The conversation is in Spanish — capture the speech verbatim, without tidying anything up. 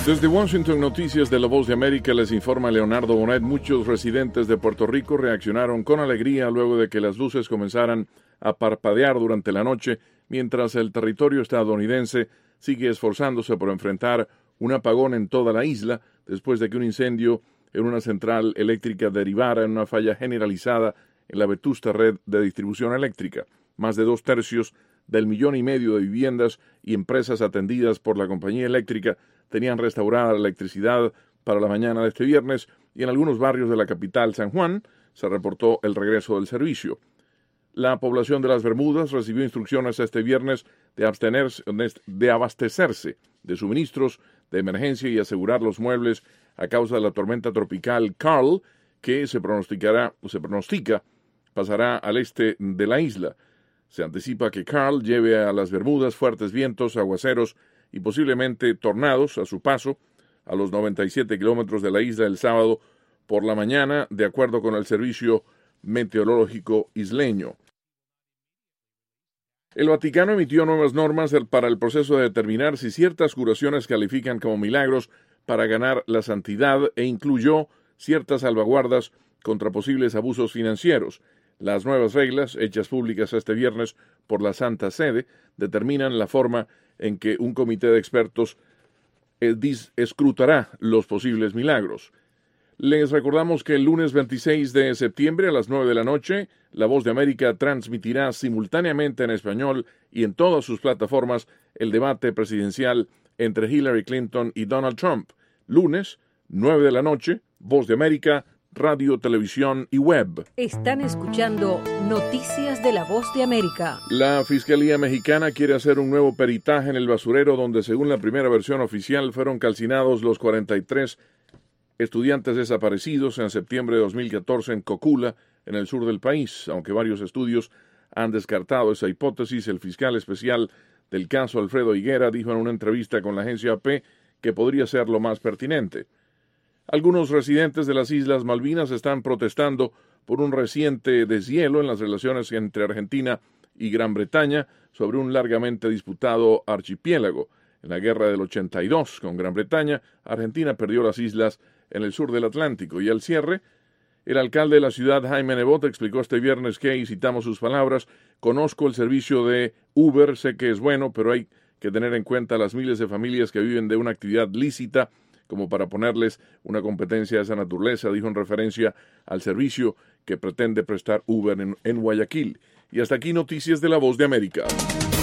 Desde Washington, Noticias de La Voz de América, les informa Leonardo Bonet. Muchos residentes de Puerto Rico reaccionaron con alegría luego de que las luces comenzaran a parpadear durante la noche, mientras el territorio estadounidense sigue esforzándose por enfrentar un apagón en toda la isla, después de que un incendio en una central eléctrica derivara en una falla generalizada en la vetusta red de distribución eléctrica. Más de dos tercios del millón y medio de viviendas y empresas atendidas por la compañía eléctrica tenían restaurada la electricidad para la mañana de este viernes, y en algunos barrios de la capital, San Juan, se reportó el regreso del servicio. La población de las Bermudas recibió instrucciones este viernes de, abstenerse, de abastecerse de suministros de emergencia y asegurar los muebles a causa de la tormenta tropical Carl, que se pronosticará, se pronostica pasará al este de la isla. Se anticipa que Carl lleve a las Bermudas fuertes vientos, aguaceros y posiblemente tornados a su paso a los noventa y siete kilómetros de la isla el sábado por la mañana, de acuerdo con el Servicio Meteorológico Isleño. El Vaticano emitió nuevas normas para el proceso de determinar si ciertas curaciones califican como milagros para ganar la santidad, e incluyó ciertas salvaguardas contra posibles abusos financieros. Las nuevas reglas, hechas públicas este viernes por la Santa Sede, determinan la forma en que un comité de expertos escrutará los posibles milagros. Les recordamos que el lunes veintiséis de septiembre a las nueve de la noche, La Voz de América transmitirá simultáneamente en español y en todas sus plataformas el debate presidencial entre Hillary Clinton y Donald Trump. Lunes, nueve de la noche, Voz de América, radio, televisión y web. Están escuchando Noticias de La Voz de América. La Fiscalía Mexicana quiere hacer un nuevo peritaje en el basurero donde, según la primera versión oficial, fueron calcinados los cuarenta y tres estudiantes desaparecidos en septiembre de dos mil catorce en Cocula, en el sur del país. Aunque varios estudios han descartado esa hipótesis, el fiscal especial del caso, Alfredo Higuera, dijo en una entrevista con la agencia A P que podría ser lo más pertinente. Algunos residentes de las Islas Malvinas están protestando por un reciente deshielo en las relaciones entre Argentina y Gran Bretaña sobre un largamente disputado archipiélago. En la guerra del ochenta y dos con Gran Bretaña, Argentina perdió las islas en el sur del Atlántico. Y al cierre, el alcalde de la ciudad, Jaime Nebot, explicó este viernes que, y citamos sus palabras, conozco el servicio de Uber, sé que es bueno, pero hay que tener en cuenta las miles de familias que viven de una actividad lícita como para ponerles una competencia de esa naturaleza, dijo en referencia al servicio que pretende prestar Uber en, en Guayaquil. Y hasta aquí Noticias de La Voz de América.